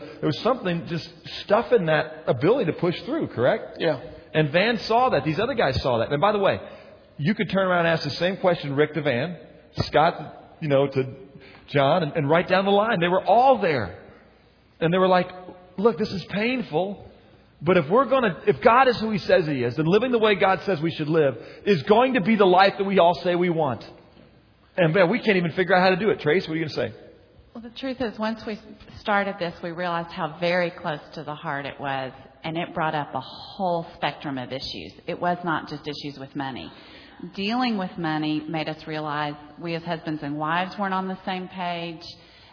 just stuffing that ability to push through. Correct? Yeah. And Van saw that. These other guys saw that. And by the way, you could turn around and ask the same question, Rick to Van, Scott, to John, and right down the line. They were all there. And they were like, look, this is painful. But if God is who He says He is, then living the way God says we should live is going to be the life that we all say we want. And man, we can't even figure out how to do it. Trace, what are you going to say? Well, the truth is, once we started this, we realized how very close to the heart it was. And it brought up a whole spectrum of issues. It was not just issues with money. Dealing with money made us realize we as husbands and wives weren't on the same page.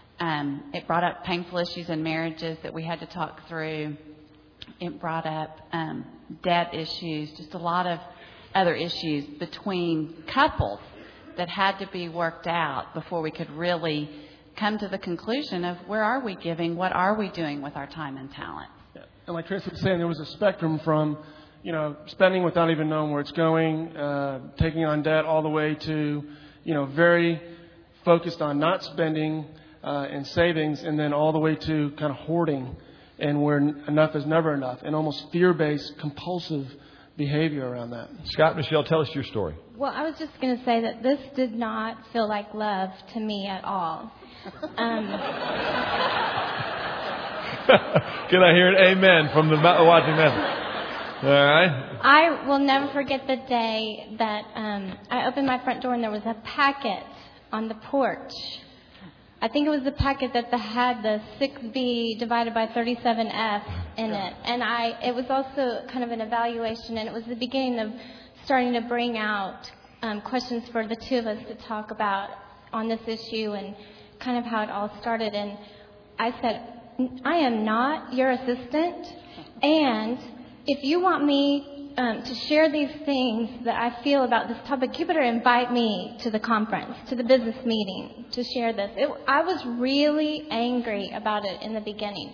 It brought up painful issues in marriages that we had to talk through. It brought up debt issues, just a lot of other issues between couples that had to be worked out before we could really come to the conclusion of where are we giving, what are we doing with our time and talent. Yeah. And like Tracy was saying, there was a spectrum from spending without even knowing where it's going, taking on debt, all the way to, very focused on not spending and savings, and then all the way to kind of hoarding, and where enough is never enough, and almost fear-based, compulsive behavior around that. Scott, Michelle, tell us your story. Well, I was just going to say that this did not feel like love to me at all. Can I hear an amen from the watching message? All right. I will never forget the day that I opened my front door and there was a packet on the porch. I think it was the packet that had the 6B divided by 37F in it. And it was also kind of an evaluation, and it was the beginning of starting to bring out questions for the two of us to talk about on this issue and kind of how it all started. And I said, I am not your assistant, and if you want me to share these things that I feel about this topic, you better invite me to the conference, to the business meeting, to share this. I was really angry about it in the beginning.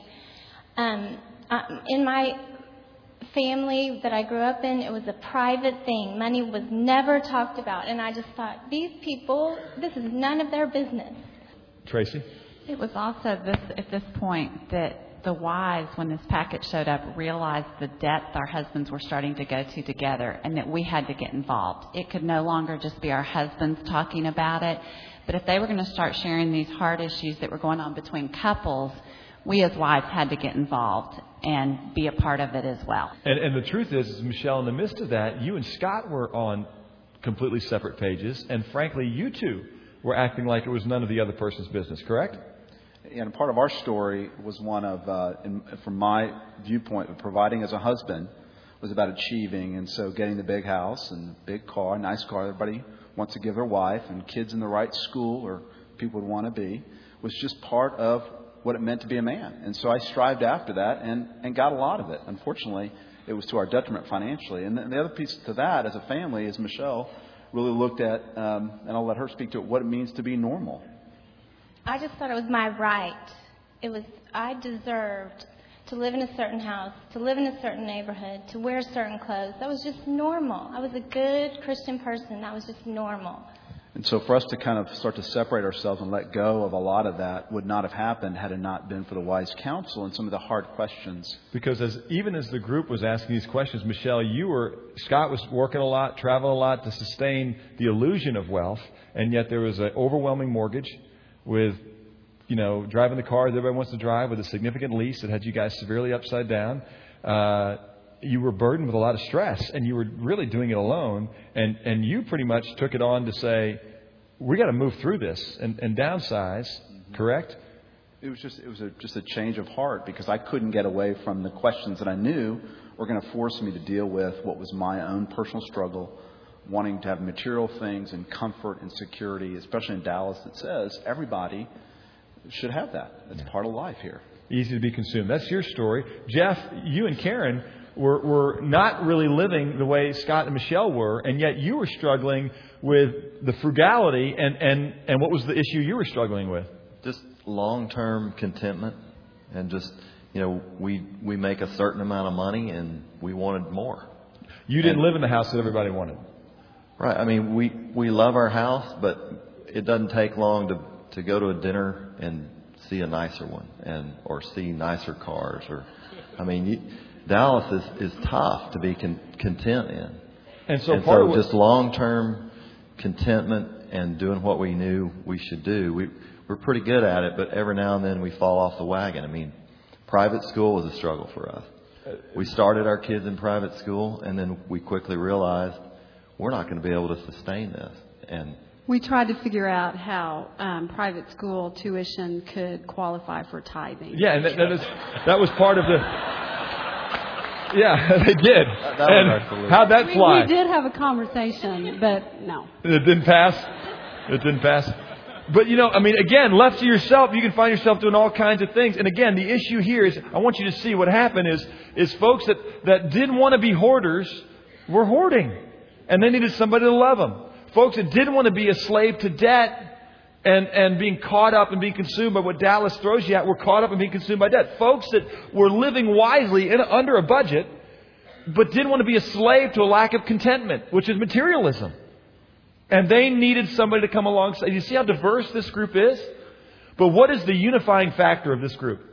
In my family that I grew up in, it was a private thing. Money was never talked about. And I just thought, these people, this is none of their business. Tracy? It was also at this point that the wives, when this packet showed up, realized the depth our husbands were starting to go to together, and that we had to get involved. It could no longer just be our husbands talking about it, but if they were going to start sharing these hard issues that were going on between couples, we as wives had to get involved and be a part of it as well. And the truth is, Michelle, in the midst of that, you and Scott were on completely separate pages, and frankly, you two were acting like it was none of the other person's business, correct? And part of our story was one of, from my viewpoint, providing as a husband was about achieving. And so getting the big house and big car, nice car, everybody wants to give their wife, and kids in the right school or people would want to be, was just part of what it meant to be a man. And so I strived after that and got a lot of it. Unfortunately, it was to our detriment financially. And the other piece to that as a family is Michelle really looked at, and I'll let her speak to it, what it means to be normal. I just thought it was my right. I deserved to live in a certain house, to live in a certain neighborhood, to wear certain clothes. That was just normal. I was a good Christian person. That was just normal. And so for us to kind of start to separate ourselves and let go of a lot of that would not have happened had it not been for the wise counsel and some of the hard questions. Because even as the group was asking these questions, Michelle, Scott was working a lot, traveling a lot to sustain the illusion of wealth, and yet there was an overwhelming mortgage with, driving the car that everybody wants to drive, with a significant lease that had you guys severely upside down. You were burdened with a lot of stress, and you were really doing it alone. And you pretty much took it on to say, we got to move through this and downsize, correct? It was just a change of heart because I couldn't get away from the questions that I knew were going to force me to deal with what was my own personal struggle, wanting to have material things and comfort and security, especially in Dallas. It says everybody should have that. It's part of life here. Easy to be consumed. That's your story. Jeff, you and Karen were not really living the way Scott and Michelle were, and yet you were struggling with the frugality. And what was the issue you were struggling with? Just long-term contentment, and just, we make a certain amount of money and we wanted more. You didn't live in the house that everybody wanted. Right. I mean, we love our house, but it doesn't take long to go to a dinner and see a nicer one or see nicer cars. Dallas is tough to be content in. And so just long-term contentment and doing what we knew we should do. We're pretty good at it, but every now and then we fall off the wagon. Private school was a struggle for us. We started our kids in private school, and then we quickly realized we're not going to be able to sustain this. And we tried to figure out how private school tuition could qualify for tithing. Yeah, and that was part of the... Yeah, they did. And how'd that fly? We did have a conversation, but no. It didn't pass? It didn't pass? But, again, left to yourself, you can find yourself doing all kinds of things. And again, the issue here is, I want you to see what happened is folks that didn't want to be hoarders were hoarding. And they needed somebody to love them. Folks that didn't want to be a slave to debt and being caught up and being consumed by what Dallas throws you at were caught up and being consumed by debt. Folks that were living wisely under a budget but didn't want to be a slave to a lack of contentment, which is materialism. And they needed somebody to come alongside. You see how diverse this group is? But what is the unifying factor of this group?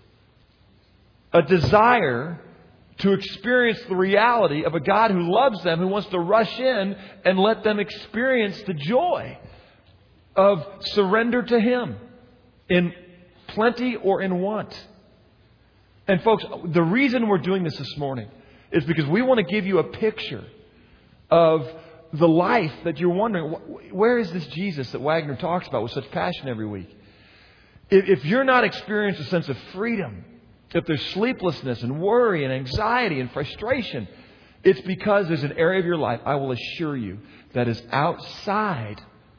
A desire to experience the reality of a God who loves them, who wants to rush in and let them experience the joy of surrender to Him in plenty or in want. And folks, the reason we're doing this morning is because we want to give you a picture of the life that you're wondering, where is this Jesus that Wagner talks about with such passion every week? If you're not experiencing a sense of freedom, if there's sleeplessness and worry and anxiety and frustration, it's because there's an area of your life, I will assure you, that is outside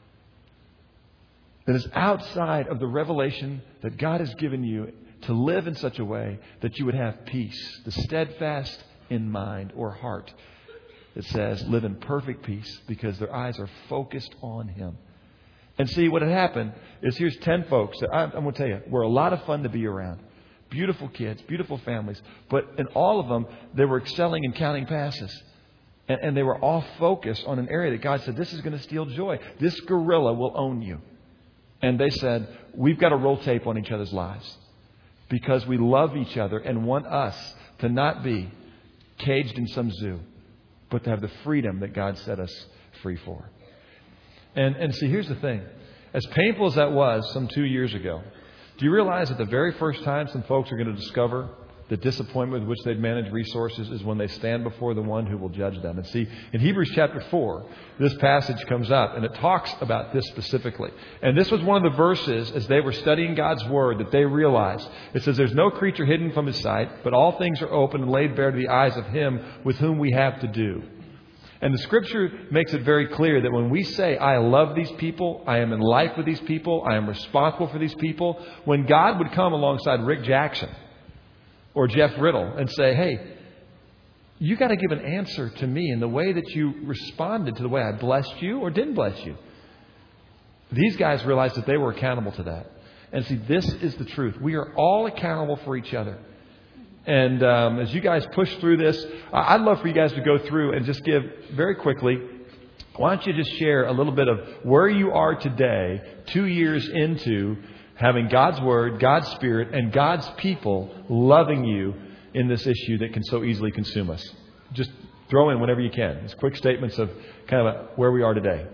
of the revelation that God has given you to live in such a way that you would have peace, the steadfast in mind or heart. It says, live in perfect peace because their eyes are focused on Him. And see, what had happened is here's 10 folks that I'm going to tell you were a lot of fun to be around. Beautiful kids, beautiful families. But in all of them, they were excelling in counting passes. And they were all focused on an area that God said, this is going to steal joy. This gorilla will own you. And they said, we've got to roll tape on each other's lives because we love each other and want us to not be caged in some zoo, but to have the freedom that God set us free for. And see, here's the thing. As painful as that was some 2 years ago, do you realize that the very first time some folks are going to discover the disappointment with which they've managed resources is when they stand before the one who will judge them? And see, in Hebrews chapter 4, this passage comes up and it talks about this specifically. And this was one of the verses as they were studying God's Word that they realized. It says, there's no creature hidden from His sight, but all things are open and laid bare to the eyes of Him with whom we have to do. And the Scripture makes it very clear that when we say, I love these people, I am in life with these people, I am responsible for these people, when God would come alongside Rick Jackson or Jeff Riddle and say, hey, you got to give an answer to me in the way that you responded to the way I blessed you or didn't bless you. These guys realized that they were accountable to that. And see, this is the truth. We are all accountable for each other. And as you guys push through this, I'd love for you guys to go through and just give very quickly, why don't you just share a little bit of where you are today, 2 years into having God's Word, God's Spirit, and God's people loving you in this issue that can so easily consume us. Just throw in whatever you can. It's quick statements of kind of where we are today.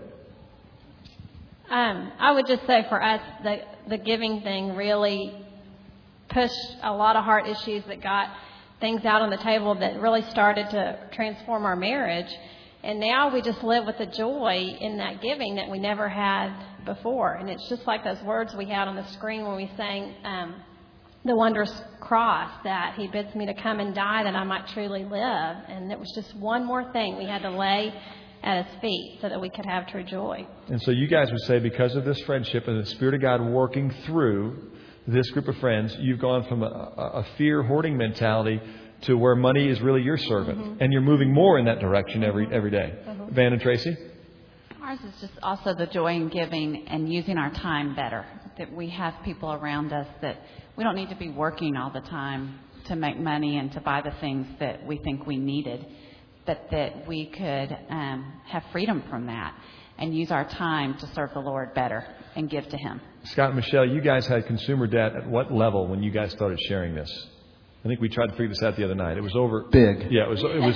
I would just say for us, the giving thing really pushed a lot of heart issues that got things out on the table that really started to transform our marriage. And now we just live with the joy in that giving that we never had before. And it's just like those words we had on the screen when we sang the wondrous cross, that he bids me to come and die that I might truly live. And it was just one more thing we had to lay at his feet so that we could have true joy. And so you guys would say, because of this friendship and the Spirit of God working through this group of friends, you've gone from a fear hoarding mentality to where money is really your servant. Mm-hmm. And you're moving more in that direction every day. Mm-hmm. Van and Tracy? Ours is just also the joy in giving and using our time better. That we have people around us that we don't need to be working all the time to make money and to buy the things that we think we needed, but that we could have freedom from that and use our time to serve the Lord better and give to Him. Scott and Michelle, you guys had consumer debt at what level when you guys started sharing this? I think we tried to figure this out the other night. It was over... Big. Yeah, it was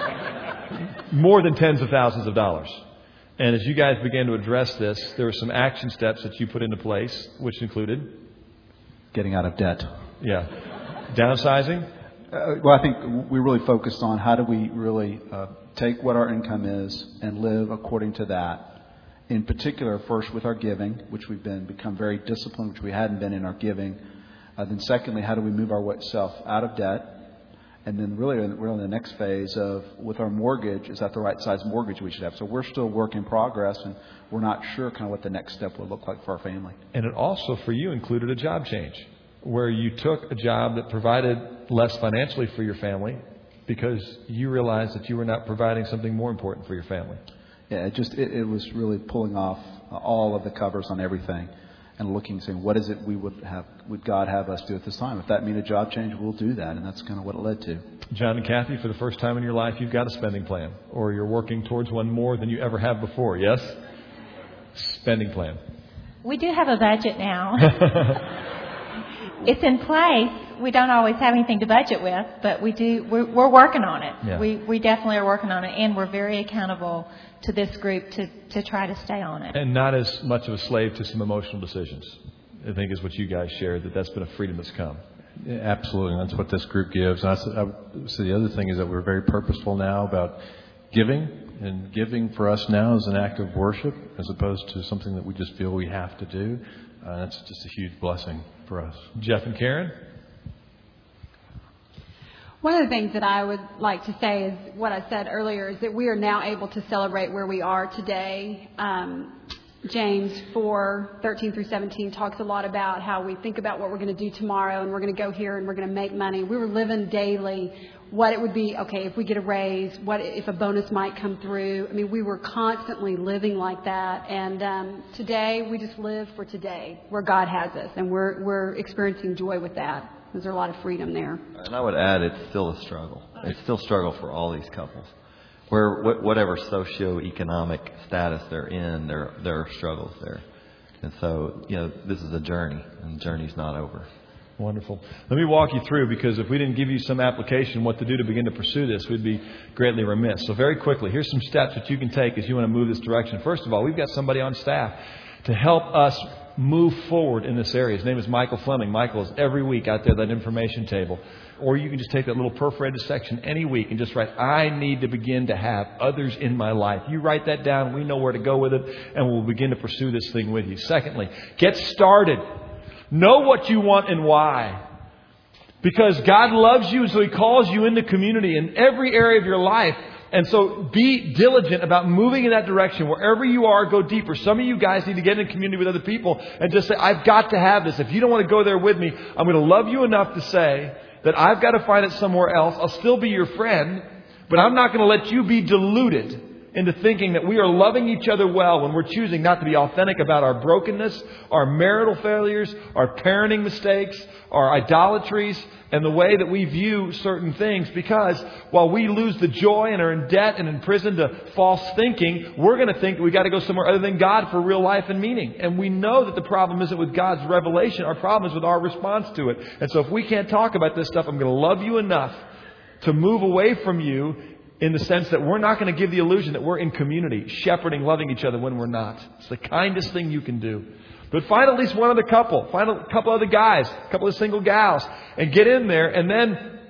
more than tens of thousands of dollars. And as you guys began to address this, there were some action steps that you put into place, which included... Getting out of debt. Yeah. Downsizing? Well, I think we really focused on how do we really take what our income is and live according to that. In particular, first with our giving, which we've become very disciplined, which we hadn't been in our giving. Then secondly, how do we move ourselves out of debt? And then really we're in the next phase of, with our mortgage, is that the right size mortgage we should have? So we're still work in progress, and we're not sure kind of what the next step will look like for our family. And it also, for you, included a job change, where you took a job that provided less financially for your family because you realized that you were not providing something more important for your family. Yeah, it was really pulling off all of the covers on everything and looking, saying, what is it would God have us do at this time? If that means a job change, we'll do that. And that's kind of what it led to. John and Kathy, for the first time in your life, you've got a spending plan, or you're working towards one more than you ever have before. Yes? Spending plan. We do have a budget now. It's in place. We don't always have anything to budget with, but we're working on it. Yeah. We definitely are working on it, and we're very accountable to this group to try to stay on it. And not as much of a slave to some emotional decisions, I think is what you guys shared, that's been a freedom that's come. Yeah, absolutely. That's what this group gives. And I would say the other thing is that we're very purposeful now about giving. And giving for us now is an act of worship as opposed to something that we just feel we have to do. That's just a huge blessing for us. Jeff and Karen? One of the things that I would like to say is what I said earlier, is that we are now able to celebrate where we are today. James 4:13 through 17 talks a lot about how we think about what we're going to do tomorrow, and we're going to go here and we're going to make money. We were living daily what it would be, okay, if we get a raise, what if a bonus might come through. I mean, we were constantly living like that. And today, we just live for today, where God has us, and we're experiencing joy with that. There's a lot of freedom there. And I would add, it's still a struggle. It's still a struggle for all these couples. Where whatever socioeconomic status they're in, there are struggles there. And so, this is a journey, and the journey's not over. Wonderful. Let me walk you through, because if we didn't give you some application what to do to begin to pursue this, we'd be greatly remiss. So very quickly, here's some steps that you can take as you want to move this direction. First of all, we've got somebody on staff to help us move forward in this area. His name is Michael Fleming. Michael is every week out there at that information table. Or you can just take that little perforated section any week and just write, I need to begin to have others in my life. You write that down. We know where to go with it, and we'll begin to pursue this thing with you. Secondly, get started. Know what you want and why. Because God loves you, so He calls you into community in every area of your life. And so be diligent about moving in that direction. Wherever you are, go deeper. Some of you guys need to get in community with other people and just say, I've got to have this. If you don't want to go there with me, I'm going to love you enough to say that I've got to find it somewhere else. I'll still be your friend, but I'm not going to let you be deluded into thinking that we are loving each other well when we're choosing not to be authentic about our brokenness, our marital failures, our parenting mistakes, our idolatries, and the way that we view certain things. Because while we lose the joy and are in debt and in prison to false thinking, we're going to think that we got to go somewhere other than God for real life and meaning. And we know that the problem isn't with God's revelation. Our problem is with our response to it. And so if we can't talk about this stuff, I'm going to love you enough to move away from you, in the sense that we're not going to give the illusion that we're in community, shepherding, loving each other when we're not. It's the kindest thing you can do. But find at least one other couple. Find a couple other guys, a couple of single gals, and get in there, and then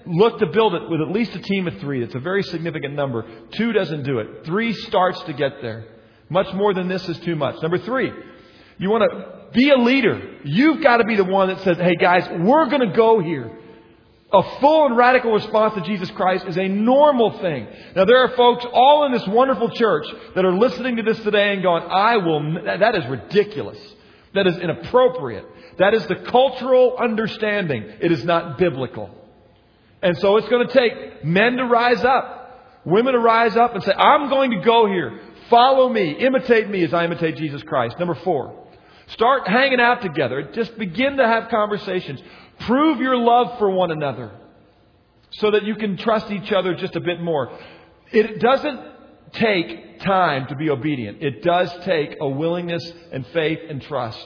look to build it with at least a team of 3. That's a very significant number. 2 doesn't do it. 3 starts to get there. Much more than this is too much. Number 3, you want to be a leader. You've got to be the one that says, hey guys, we're going to go here. A full and radical response to Jesus Christ is a normal thing. Now, there are folks all in this wonderful church that are listening to this today and going, that is ridiculous. That is inappropriate. That is the cultural understanding. It is not biblical. And so it's going to take men to rise up, women to rise up and say, I'm going to go here. Follow me. Imitate me as I imitate Jesus Christ. Number 4, start hanging out together. Just begin to have conversations. Prove your love for one another so that you can trust each other just a bit more. It doesn't take time to be obedient. It does take a willingness and faith and trust.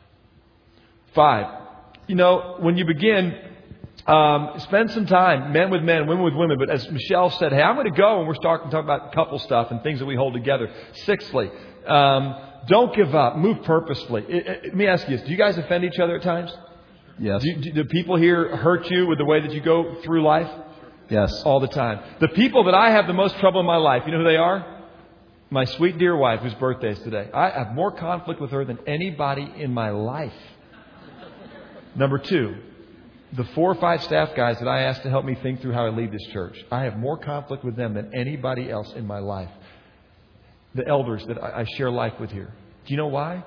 5, when you begin, spend some time, men with men, women with women. But as Michelle said, hey, I'm going to go and we're starting to talk about couple stuff and things that we hold together. 6thly, don't give up. Move purposefully. Let me ask you this. Do you guys offend each other at times? Yes. Do people here hurt you with the way that you go through life? Yes. All the time. The people that I have the most trouble in my life, you know who they are? My sweet dear wife, whose birthday is today. I have more conflict with her than anybody in my life. Number 2, the 4 or 5 staff guys that I asked to help me think through how I lead this church. I have more conflict with them than anybody else in my life. The elders that I share life with here. Do you know why?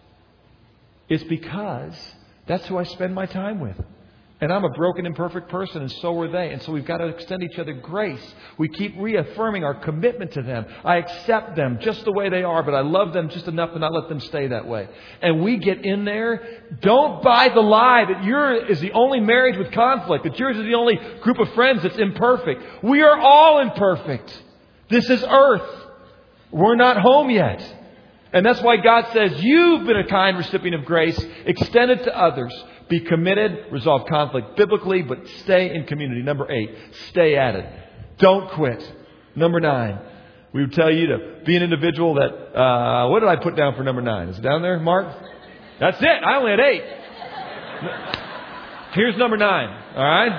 It's because that's who I spend my time with. And I'm a broken, imperfect person, and so are they. And so we've got to extend each other grace. We keep reaffirming our commitment to them. I accept them just the way they are, but I love them just enough to not let them stay that way. And we get in there. Don't buy the lie that yours is the only marriage with conflict, that yours is the only group of friends that's imperfect. We are all imperfect. This is earth. We're not home yet. And that's why God says, you've been a kind recipient of grace. Extend it to others. Be committed. Resolve conflict biblically, but stay in community. Number 8, stay at it. Don't quit. Number 9, we would tell you to be an individual that, what did I put down for number 9? Is it down there, Mark? That's it. I only had 8. Here's number 9. All right?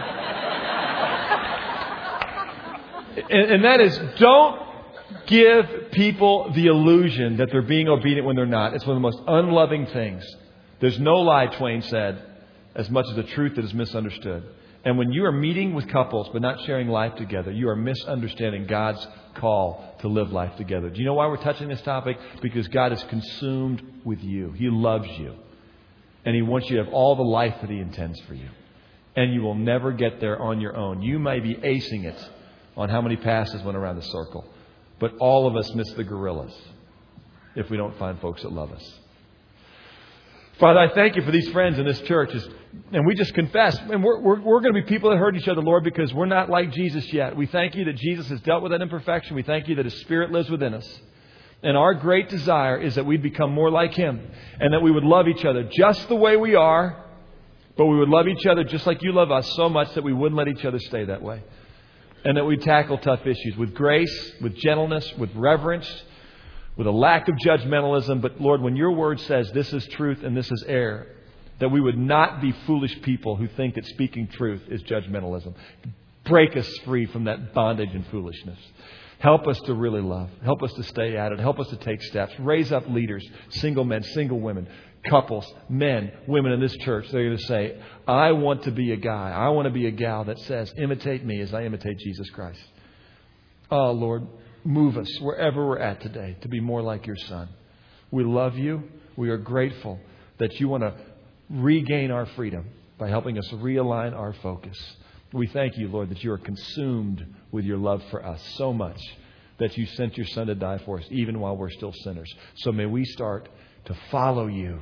And that is, don't give people the illusion that they're being obedient when they're not. It's one of the most unloving things. There's no lie, Twain said, as much as the truth that is misunderstood. And when you are meeting with couples but not sharing life together, you are misunderstanding God's call to live life together. Do you know why we're touching this topic? Because God is consumed with you. He loves you. And He wants you to have all the life that He intends for you. And you will never get there on your own. You may be acing it on how many passes went around the circle. But all of us miss the gorillas if we don't find folks that love us. Father, I thank you for these friends in this church. And we just confess. And we're going to be people that hurt each other, Lord, because we're not like Jesus yet. We thank you that Jesus has dealt with that imperfection. We thank you that His Spirit lives within us. And our great desire is that we'd become more like Him. And that we would love each other just the way we are. But we would love each other just like you love us so much that we wouldn't let each other stay that way. And that we'd tackle tough issues with grace, with gentleness, with reverence, with a lack of judgmentalism. But Lord, when your word says this is truth and this is error, that we would not be foolish people who think that speaking truth is judgmentalism. Break us free from that bondage and foolishness. Help us to really love. Help us to stay at it. Help us to take steps. Raise up leaders, single men, single women, couples, men, women in this church. They're going to say, I want to be a guy. I want to be a gal that says, imitate me as I imitate Jesus Christ. Oh, Lord. Move us wherever we're at today to be more like your Son. We love you. We are grateful that you want to regain our freedom by helping us realign our focus. We thank you, Lord, that you are consumed with your love for us so much that you sent your Son to die for us even while we're still sinners. So may we start to follow you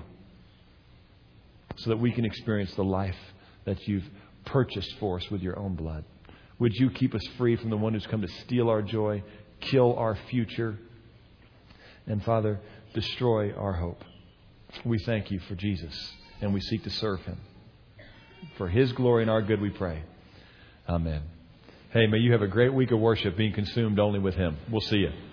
so that we can experience the life that you've purchased for us with your own blood. Would you keep us free from the one who's come to steal our joy, kill our future, and, Father, destroy our hope. We thank you for Jesus, and we seek to serve Him. For His glory and our good we pray. Amen. Hey, may you have a great week of worship being consumed only with Him. We'll see you.